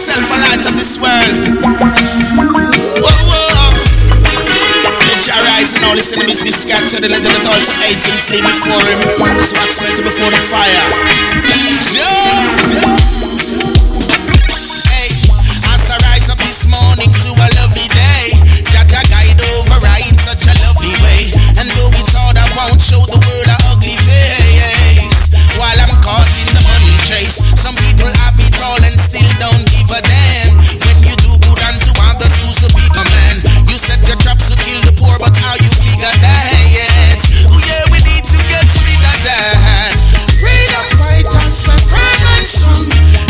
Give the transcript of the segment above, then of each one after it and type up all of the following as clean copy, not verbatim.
myself a light of this world. Whoa, whoa. Let your rise and all his enemies be scattered, and let them all to hate him flee before him. As wax melted before the fire. Hey, as I rise up this morning to a lovely day, Jaja guide over right in such a lovely way. And though it's hard, I won't show the world a ugly face. While I'm caught in the money chase, some people have it all and still don't give a damn. When you do good unto others, who's the bigger man? You set your traps to kill the poor, but how you figure that? Oh yeah, we need to get rid of that. Freedom fighters, we're firm and strong.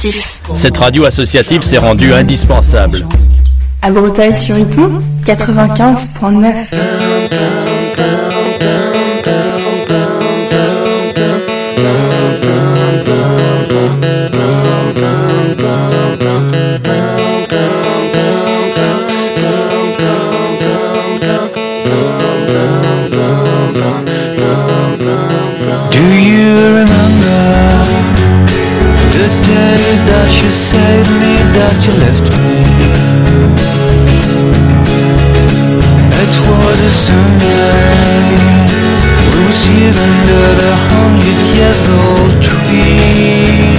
associatif. Cette radio associative s'est rendue indispensable. À Breteuil-sur-Iton, 95.9. That you saved me, that you left me. It was a Sunday. We were sitting under the 100-year-old tree.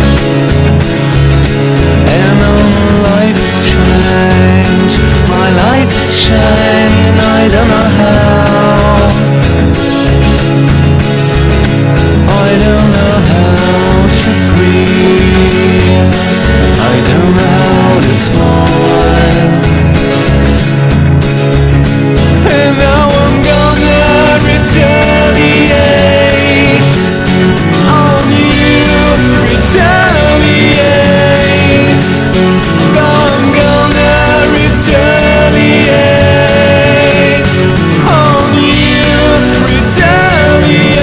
And all my life has changed. My life has changed. I don't know how. I don't know how to breathe. I don't know how to smile. And now I'm gonna retaliate on you, retaliate. I'm gonna retaliate on you, retaliate.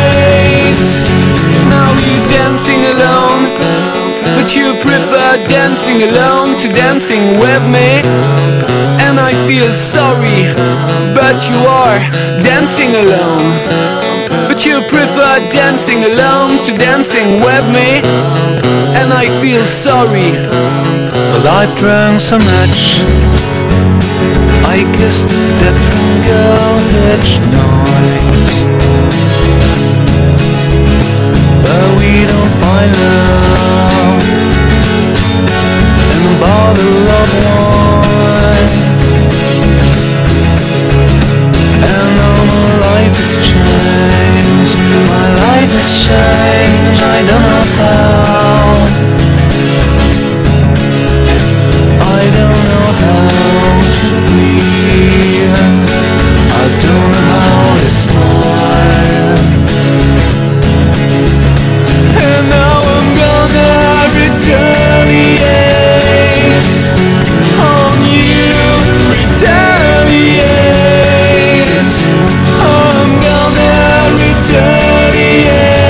Now you're dancing alone, but you prefer dancing alone to dancing with me. And I feel sorry, but you are dancing alone. But you prefer dancing alone to dancing with me. And I feel sorry. Well, I've drunk so much, I kissed a different girl each night. But we don't find love in a bottle of wine. And all my life has changed. My life has changed. I don't know how. I don't know how to breathe. I don't know how to smile. And now I'm gonna retaliate on you, retaliate. I'm gonna retaliate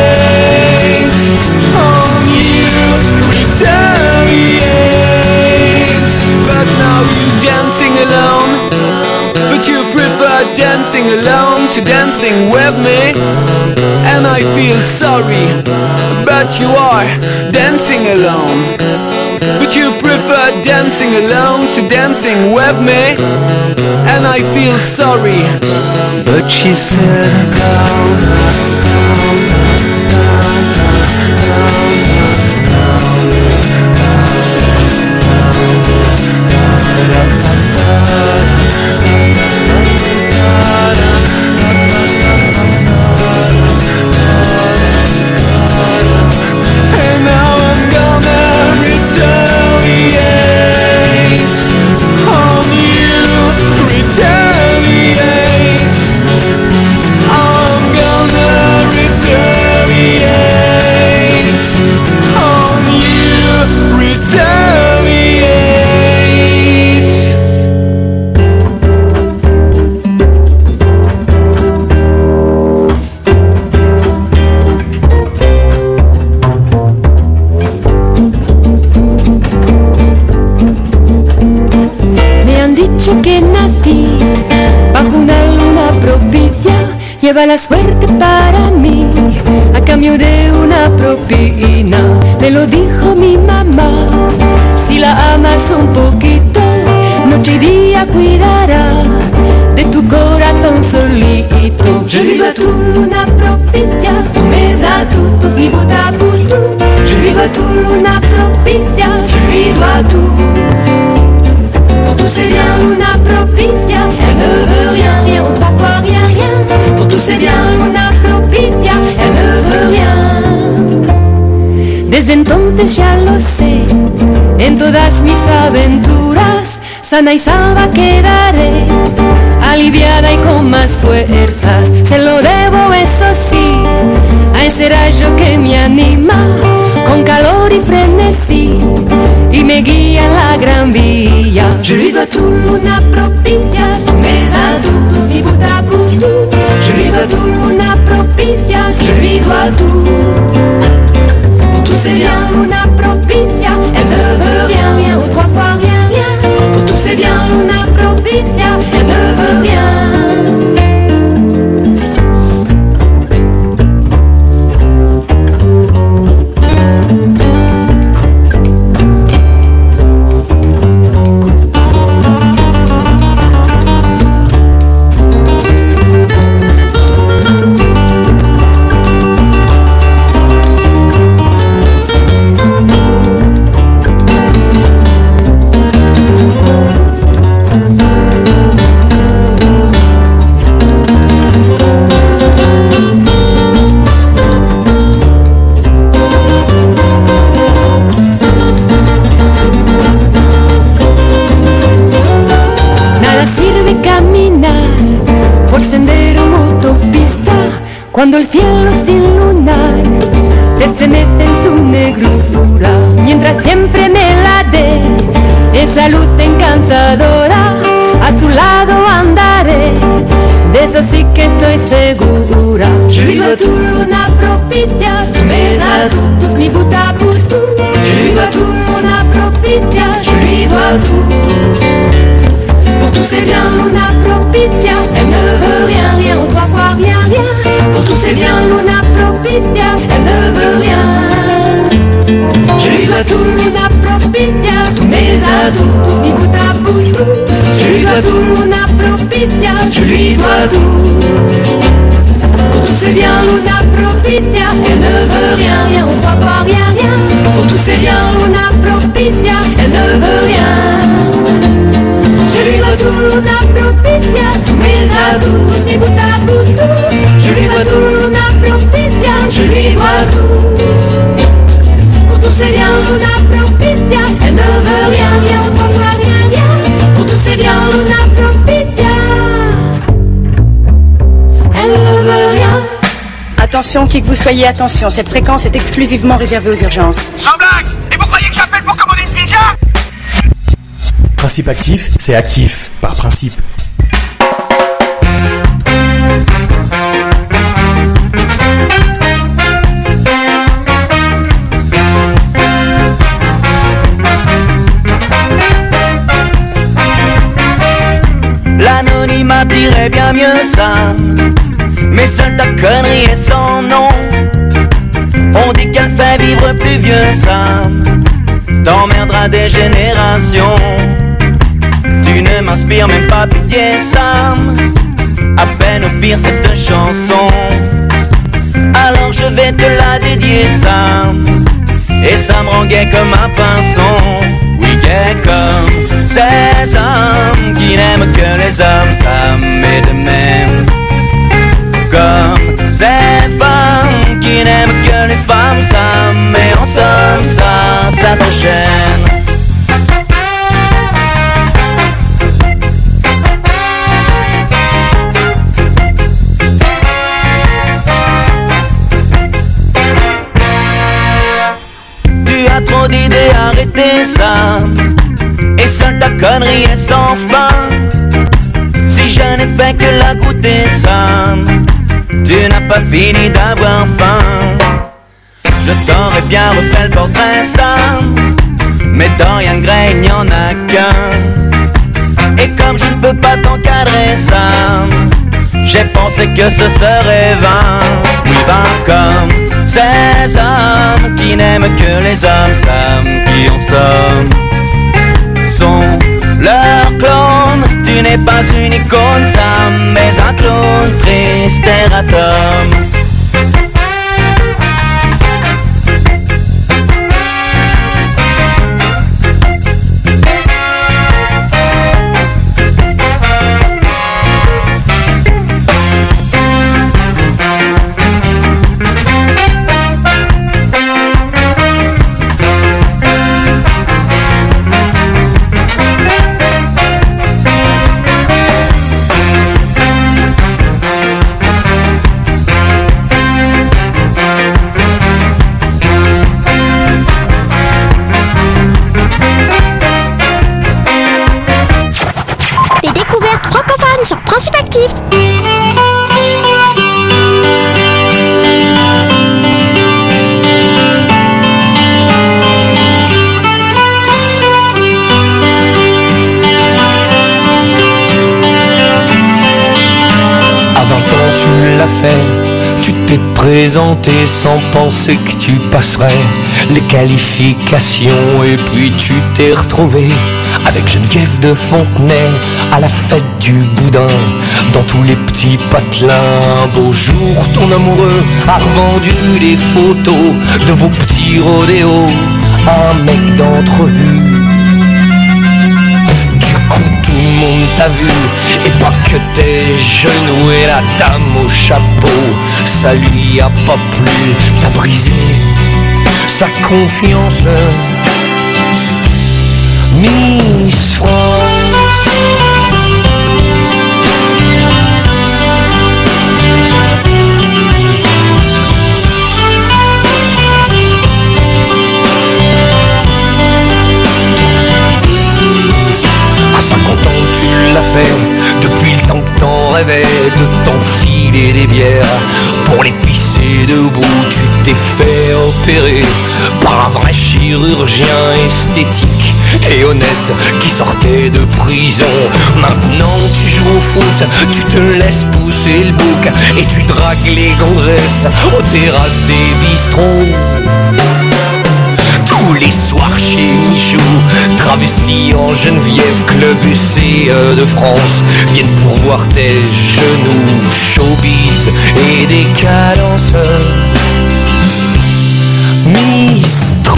on you, retaliate. But now you're dancing alone, but you prefer dancing alone to dancing with me. And I feel sorry, but you are dancing alone. But you prefer dancing alone to dancing with me. And I feel sorry, but she said and now I'm gonna retaliate on you, retaliate. I'm gonna retaliate on you, retaliate. Me han dicho que nací bajo una luna propicia, lleva la suerte para mí a cambio de una propina. Me lo dijo mi mamá, si la amas un poquito, noche y día cuidará de tu corazón solito. Je lui dois tout luna propicia, tous mes atouts, ni bout à bout tout. Je lui dois tout luna propicia, je lui dois tout. Pour tous c'est bien luna propicia, elle ne veut rien, rien ou trois fois rien, rien. Pour tous c'est bien luna propicia, elle ne veut rien. Desde entonces ya lo sé, en todas mis aventuras, sana y salva quedaré, aliviada y con más fuerzas. Se lo debo, eso sí, a ese rayo que me anima, con calor y frenesí y me guía en la gran vía. Je lui dois tout, una propicia, mes adultos, mi bout à bout, tout. Je lui dois tout, una propicia, je lui dois tout. Pour tous ses biens, una propicia, elle ne veut rien, rien, ou trois fois rien, rien. Pour tous ses biens, una propicia, elle ne veut rien. Cuando el cielo sin lunar te estremece en su negrura, mientras siempre me la dé esa luz encantadora, a su lado andaré, de eso sí que estoy segura. Je lui dois tout, una propicia, mes adultos, mi bout à bout, tout. Je lui dois tout, una propicia, je lui dois tout. Pour tous ses biens, una propicia, elle ne veut rien, rien, ou trois fois rien, rien. Pour tous ses biens, una propicia, elle ne veut rien. Je lui dois tout, una propicia, tous mes adultos, mi bout à bout, tout. Je lui dois tout, una propicia, je lui dois tout. Pour tous ses biens, una propicia, elle ne veut rien, rien, ou trois fois rien, rien. Pour tous ses biens, una propicia, elle ne veut rien. Je lui dois tout, una propicia, tous mes adultos, mi bout à bout, tout. Je lui dois tout, una propicia, je lui dois tout. Pour tous ses biens, una propicia, elle ne veut rien, rien, ou trois fois rien, rien. Pour tous ses biens, una propicia, elle ne veut rien. Attention, qui que vous soyez, attention, cette fréquence est exclusivement réservée aux urgences. Sans blague! Et vous croyez que j'appelle pour commander une pizza? Principe actif, c'est actif, par principe. L'anonymat dirait bien mieux ça, mais seule ta connerie est sans nom. On dit qu'elle fait vivre plus vieux, ça t'emmerdera des générations. Tu ne m'inspires même pas pitié, Sam. À peine au pire cette chanson. Alors je vais te la dédier, Sam. Et ça me rend gai comme un pinson. Oui, gai comme ces hommes qui n'aiment que les hommes, Sam. Et de même comme ces femmes qui n'aiment que les femmes, Sam. Et en somme, ça te gêne. Trop d'idées, arrêtez ça. Et seule ta connerie est sans fin. Si je n'ai fait que la goûter, ça, tu n'as pas fini d'avoir faim. Je t'aurais bien refait le portrait, ça, mais dans Dorian Gray il n'y en a qu'un. Et comme je ne peux pas t'encadrer, ça, j'ai pensé que ce serait vain. Oui, vain comme ces hommes qui n'aiment que les hommes, Sam, qui en somme sont leurs clones. Tu n'es pas une icône, Sam, mais un clone triste erratum. présenté sans penser que tu passerais les qualifications. Et puis tu t'es retrouvé avec Geneviève de Fontenay à la fête du boudin, dans tous les petits patelins. Un beau jour, ton amoureux a revendu les photos de vos petits rodéos à un mec d'entrevue. Du coup, tout le monde t'a vu, et pas que tes genoux. Et la dame au chapeau, ça lui a pas plu. T'as brisé sa confiance, Miss France. À 50 ans tu l'as fait, depuis le temps que t'en rêvais, de t'enfiler des bières pour les pisser debout. Tu t'es fait opérer par un vrai chirurgien esthétique et honnête qui sortait de prison. Maintenant tu joues au foot, tu te laisses pousser le bouc et tu dragues les gonzesses aux terrasses des bistrots. Tous les soirs chez Michou, travesti en Geneviève, club UC de France, viennent pour voir tes genoux, showbiz et décadence. Miss Trans.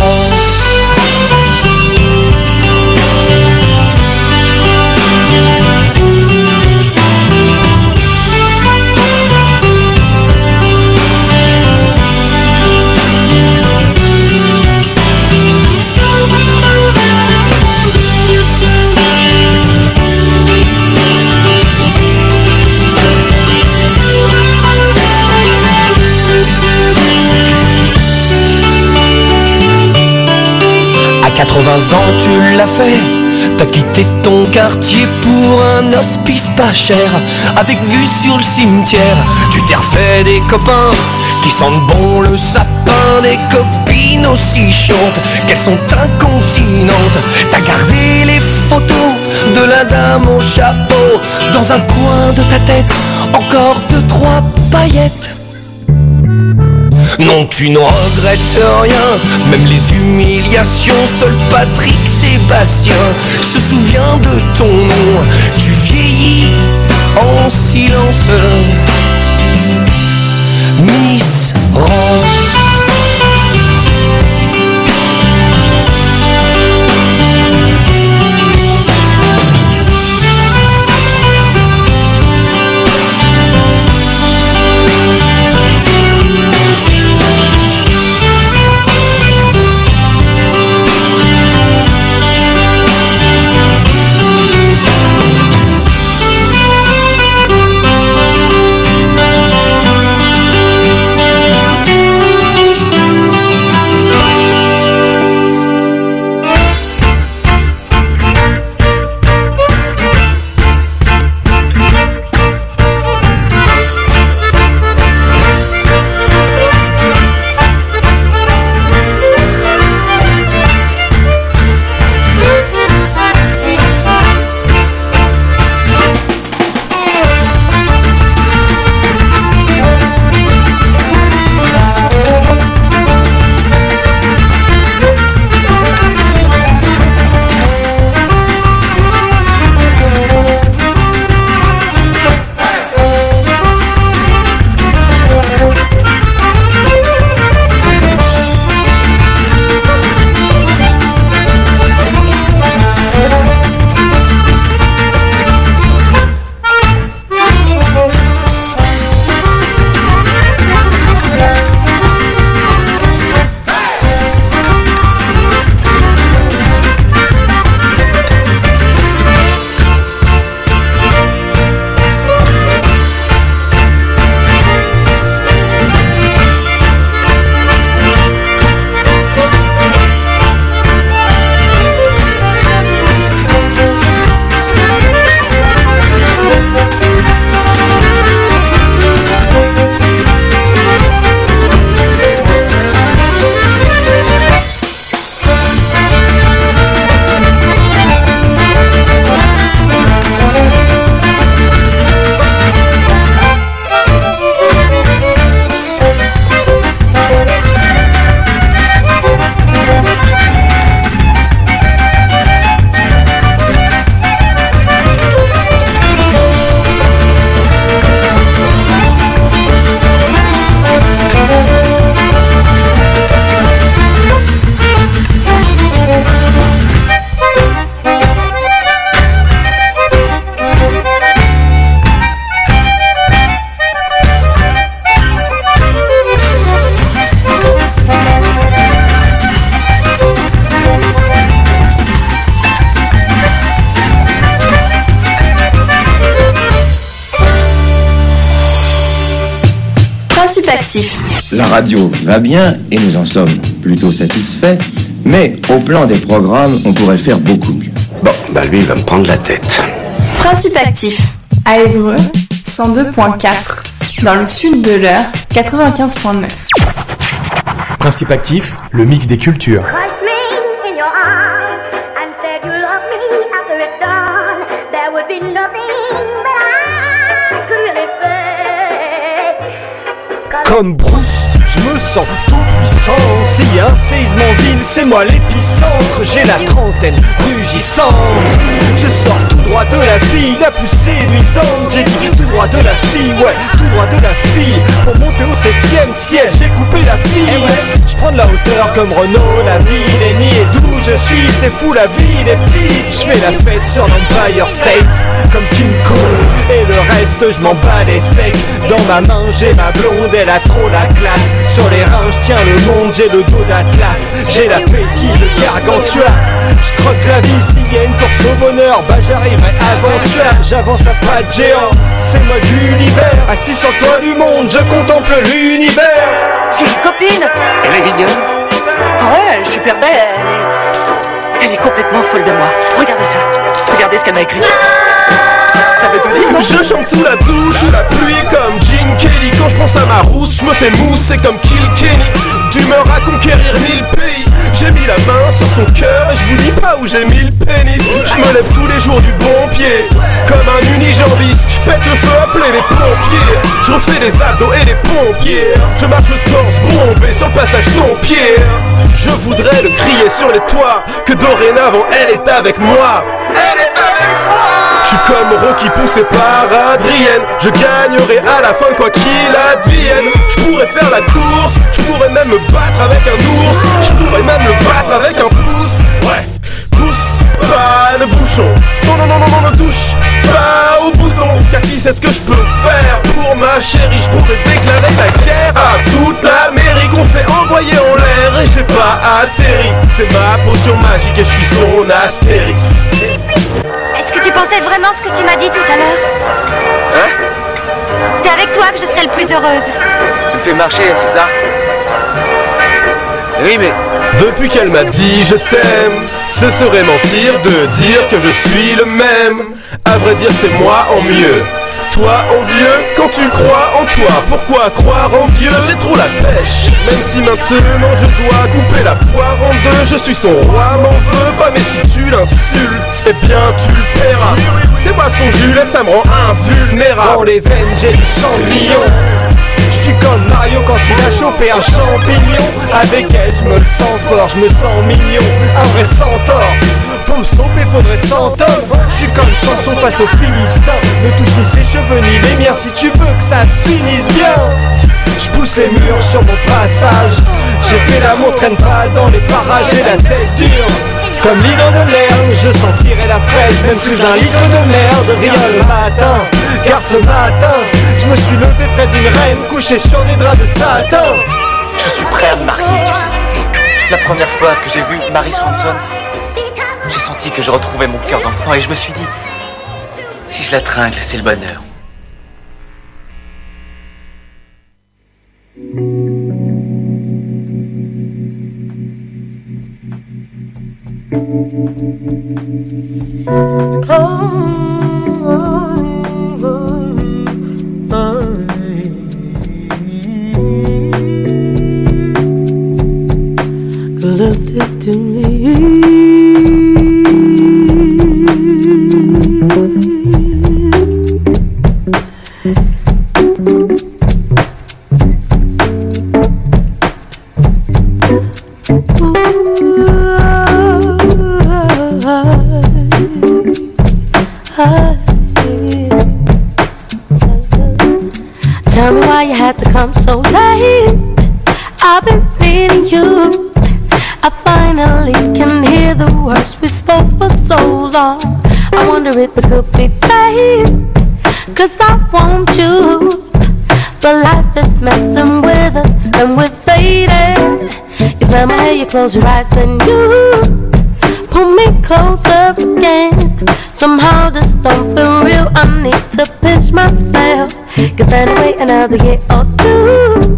À 80 ans tu l'as fait, t'as quitté ton quartier pour un hospice pas cher, avec vue sur le cimetière. Tu t'es refait des copains qui sentent bon le sapin, des copines aussi chiantes qu'elles sont incontinentes. T'as gardé les photos de la dame au chapeau, dans un coin de ta tête, encore 2-3 paillettes. Non, tu ne regrettes rien, même les humiliations. Seul Patrick Sébastien se souvient de ton nom. Tu vieillis en silence, Miss Rance. Principe actif. La radio va bien et nous en sommes plutôt satisfaits, mais au plan des programmes, on pourrait faire beaucoup mieux. Bon, lui, il va me prendre la tête. Principe actif. À Évreux, 102.4. Dans le sud de l'Eure, 95.9. Principe actif, le mix des cultures. Comme Bruce, je me sens tout puissant. S'il y a un séisme en ville, c'est moi l'épicentre. J'ai la trentaine rugissante. Je sors tout droit de la fille la plus séduisante. J'ai dit tout droit de la fille, ouais, tout droit de la fille. Pour monter au 7e ciel, j'ai coupé la fille. Je prends de la hauteur comme Renault. La ville est niée d'où je suis, c'est fou, la ville est petite. Je fais la fête sur l'Empire State comme King Kong. Et le reste, je m'en bats les steaks. Dans ma main, j'ai ma blonde, elle a trop la classe. Sur les reins, je tiens le monde, j'ai le dos d'Atlas. J'ai l'appétit de Gargantua. Je croque la vie, s'il y a une course au bonheur, j'arriverai avant toi. J'avance à pas de géant, c'est moi Gulliver. Assis sur le toit du monde, je contemple l'univers. J'ai une copine. Elle est mignonne. Ah ouais, elle est super belle. Elle est complètement folle de moi. Regardez ça. Regardez ce qu'elle m'a écrit. Ça veut tout dire, non? Je chante sous la douche, sous la pluie comme Gene Kelly. Quand je pense à ma rousse, je me fais mousser comme Kilkenny. D'humeur à conquérir 1000 pays. J'ai mis la main sur son cœur et je vous dis pas où j'ai mis le pénis. Je me lève tous les jours du bon pied, comme un unijambiste. Je pète le feu, appelez les pompiers. Je refais des abdos et des pompiers. Je marche le torse bombé sur le passage Dompierre. Je voudrais le crier sur les toits, que dorénavant elle est avec moi. Elle est avec moi. Je suis comme Rocky poussé par Adrienne. Je gagnerai à la fin quoi qu'il advienne. Je pourrais faire la course, je pourrais même me battre avec un ours. Je pourrais même me battre avec un pouce. Ouais, pousse pas le bouchon. Non, non, non, non, non, ne touche pas au bouton. Car qui sait ce que je peux faire pour ma chérie? Je pourrais déclarer la guerre à toute l'Amérique. On s'est envoyé en l'air et j'ai pas atterri. C'est ma potion magique et je suis son Astérix. Est-ce que tu pensais vraiment ce que tu m'as dit tout à l'heure? Hein? C'est avec toi que je serai le plus heureuse. Tu me fais marcher, c'est ça? Oui, mais... Depuis qu'elle m'a dit je t'aime, ce serait mentir de dire que je suis le même. À vrai dire c'est moi en mieux. Toi envieux, quand tu crois en toi, pourquoi croire en Dieu? J'ai trop la pêche, même si maintenant je dois couper la poire en deux. Je suis son roi, m'en veux pas, mais si tu l'insultes, eh bien tu le paieras. C'est moi son Jules et ça me rend invulnérable. Dans les veines j'ai du sang de lion. Je suis comme Mario quand il a chopé un champignon. Avec elle je me sens fort, je me sens mignon. Un vrai centaure. Pour me stopper faudrait 100 hommes. Je suis comme Samson face aux Philistins. Ne touche ni ses cheveux ni les miens si tu veux que ça se finisse bien. Je pousse les murs sur mon passage. J'ai fait l'amour, traîne pas dans les parages. J'ai la tête dure comme l'hydre de l'herbe. Je sentirai la fraise même sous un litre de merde. Rien le matin, car ce matin je me suis levé près d'une reine couchée sur des draps de satin. Je suis prêt à me marier, tu sais. La première fois que j'ai vu Mary Swanson, j'ai senti que je retrouvais mon cœur d'enfant et je me suis dit, si je la tringle, c'est le bonheur. Tell me why you had to come so late. I've been reading you. I finally can hear the words we spoke for so long. I wonder if it could be fate, 'cause I want you, but life is messing with us and we're faded. Each time I hear you close your eyes, then you pull me closer again. Somehow this don't feel real. I need to pinch myself, 'cause anyway another year or two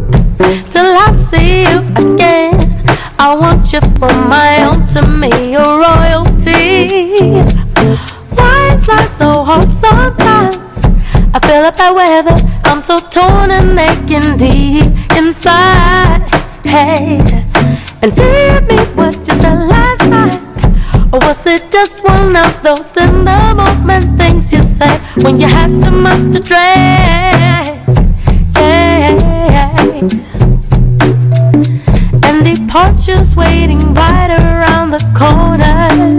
bad weather. I'm so torn and aching deep inside. Hey, and do you mean what you said last night? Or was it just one of those in the moment things you said when you had too much to drink? Yeah. And departure's waiting right around the corner.